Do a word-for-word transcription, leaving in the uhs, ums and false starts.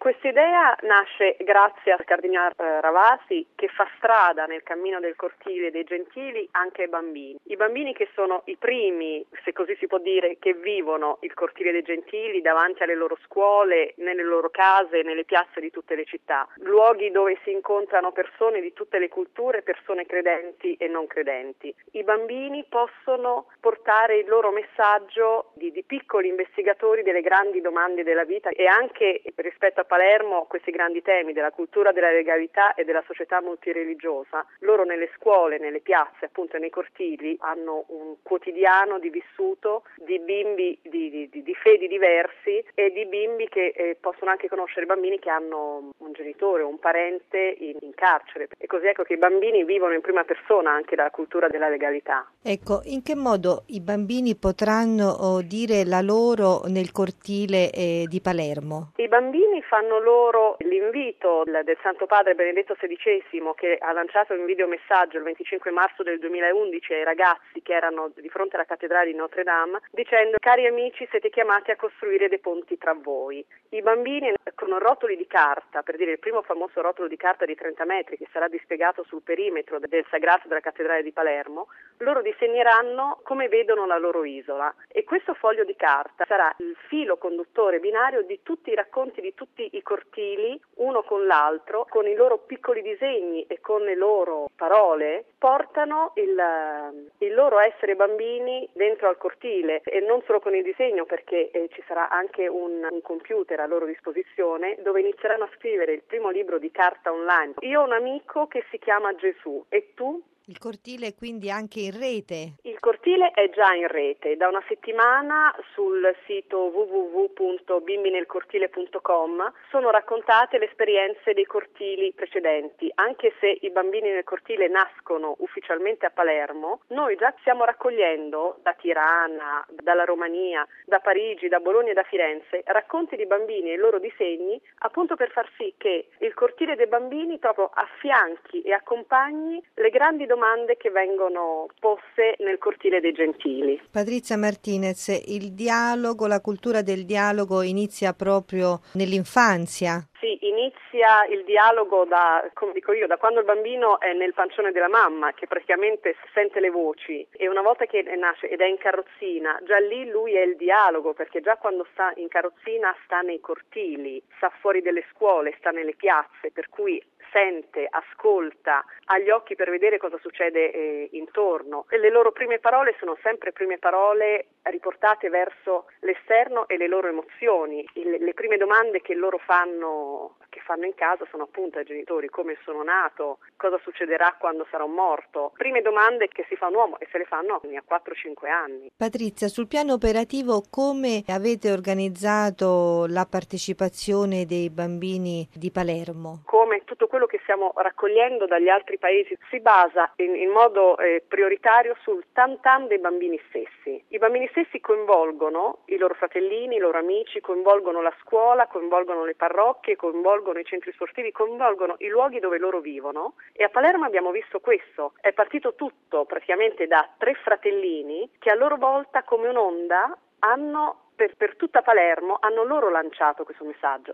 Questa idea nasce grazie al Cardinal eh, Ravasi, che fa strada nel cammino del cortile dei gentili anche ai bambini. I bambini che sono i primi, se così si può dire, che vivono il cortile dei gentili davanti alle loro scuole, nelle loro case, nelle piazze di tutte le città. Luoghi dove si incontrano persone di tutte le culture, persone credenti e non credenti. I bambini possono portare il loro messaggio di, di piccoli investigatori delle grandi domande della vita, e anche rispetto a Palermo questi grandi temi della cultura della legalità e della società multireligiosa. Loro nelle scuole, nelle piazze, appunto nei cortili, hanno un quotidiano di vissuto di bimbi di, di, di fedi diversi e di bimbi che eh, possono anche conoscere bambini che hanno un genitore o un parente in, in carcere. E così ecco che i bambini vivono in prima persona anche la cultura della legalità. Ecco, in che modo i bambini potranno oh, dire la loro nel cortile eh, di Palermo? I bambini fanno loro l'invito del Santo Padre Benedetto sedicesimo, che ha lanciato un videomessaggio il venticinque marzo del duemilaundici ai ragazzi che erano di fronte alla cattedrale di Notre Dame, dicendo: cari amici, siete chiamati a costruire dei ponti tra voi. I bambini con rotoli di carta, per dire il primo famoso rotolo di carta di trenta metri che sarà dispiegato sul perimetro del sagrato della cattedrale di Palermo, loro disegneranno come vedono la loro isola, e questo foglio di carta sarà il filo conduttore binario di tutti i racconti di tutti i cortili, uno con l'altro, con i loro piccoli disegni e con le loro parole, portano il, il loro essere bambini dentro al cortile, e non solo con il disegno, perché eh, ci sarà anche un, un computer a loro disposizione dove inizieranno a scrivere il primo libro di carta online. Io ho un amico che si chiama Gesù, e tu? Il cortile è quindi anche in rete? Il cortile è già in rete. Da una settimana sul sito w w w punto bimbi nel cortile punto com sono raccontate le esperienze dei cortili precedenti. Anche se i bambini nel cortile nascono ufficialmente a Palermo, noi già stiamo raccogliendo da Tirana, dalla Romania, da Parigi, da Bologna e da Firenze racconti di bambini e i loro disegni, appunto per far sì che il cortile dei bambini proprio affianchi e accompagni le grandi domande che vengono poste nel cortile dei gentili. Patrizia Martinez, il dialogo, la cultura del dialogo inizia proprio nell'infanzia? Sì, inizia il dialogo da, come dico io, da quando il bambino è nel pancione della mamma, che praticamente sente le voci, e una volta che nasce ed è in carrozzina, già lì lui è il dialogo, perché già quando sta in carrozzina sta nei cortili, sta fuori delle scuole, sta nelle piazze, per cui sente, ascolta, ha gli occhi per vedere cosa succede eh, intorno. E le loro prime parole sono sempre prime parole riportate verso l'esterno e le loro emozioni. Il, le prime domande che loro fanno, che fanno in casa sono appunto ai genitori: come sono nato, cosa succederà quando sarò morto. Prime domande che si fa un uomo, e se le fanno a quattro cinque anni. Patrizia, sul piano operativo come avete organizzato la partecipazione dei bambini di Palermo? Come tutto quello che stiamo raccogliendo dagli altri paesi si basa in, in modo eh, prioritario sul tam tam dei bambini stessi. I bambini stessi coinvolgono i loro fratellini, i loro amici, coinvolgono la scuola, coinvolgono le parrocchie, coinvolgono i centri sportivi, coinvolgono i luoghi dove loro vivono, e a Palermo abbiamo visto questo. È partito tutto praticamente da tre fratellini che a loro volta, come un'onda, hanno per, per tutta Palermo hanno loro lanciato questo messaggio.